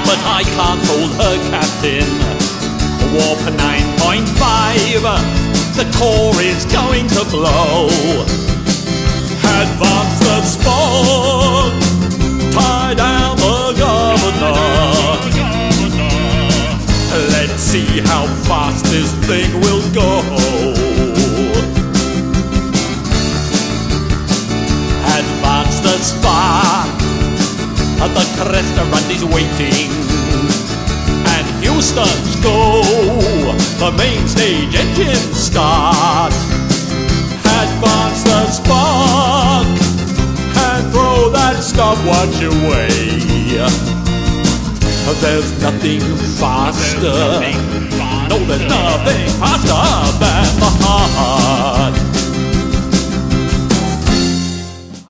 but I can't hold her captain. Warp 9.5, the core is going to blow. Advance the spark, tie down the governor. Let's see how fast this thing will go. Advance the spark, the Crest is waiting. And Houston's go, the main stage engine start. Advance the spark, and throw that stopwatch away. There's nothing faster. No, there's nothing faster.